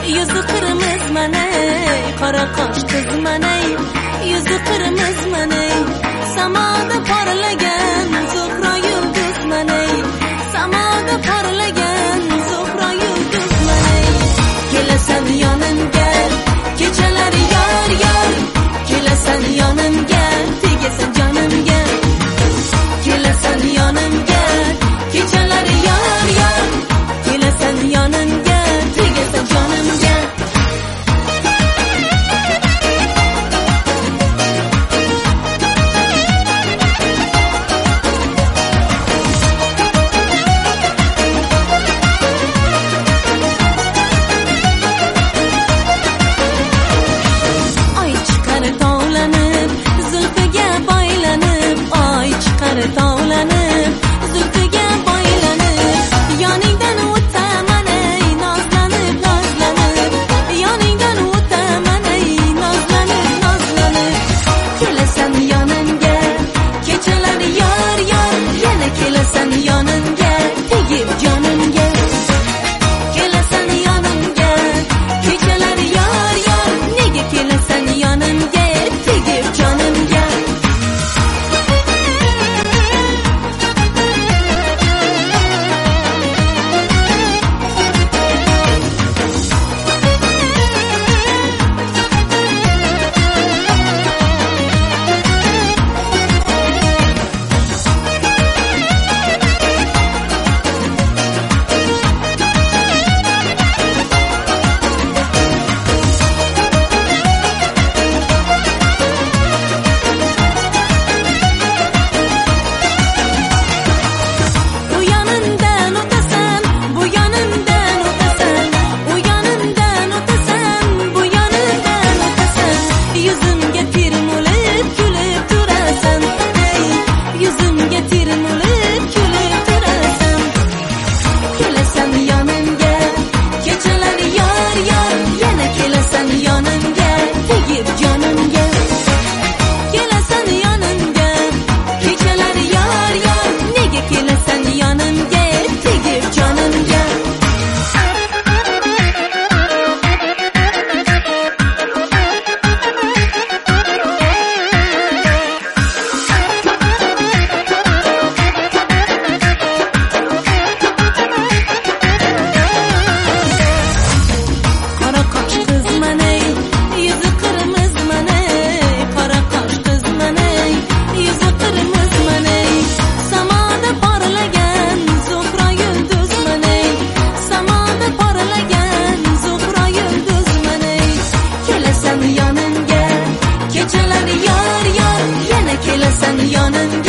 Yüzü kırmızı maney, kara kaş kız maney. Yüzü kırmızı maney, samada parlagan zuhra yulduz maney. Samada parlagan zuhra yulduz maney. Kelasan yonimga, kechalar yar yar. Kelasan yonimga, tegasan jonimga. Kelasan yonimga, kechalar yar yar. Kelasan yonimga, tegasan jonimga. Tavlanıp zülfüge baylanıp yaningdan o'taman ey nozlanib nozlanib yaningdan o'taman ey nozlanib nozlanib kelasan yonimga kechalar yar yar yana kelasan yonimga tegib jonimga kelasan yonimga kechalar yar yar nega kelasan yonimga tegib jonimga kechalar yar yar yana kelasan yonimga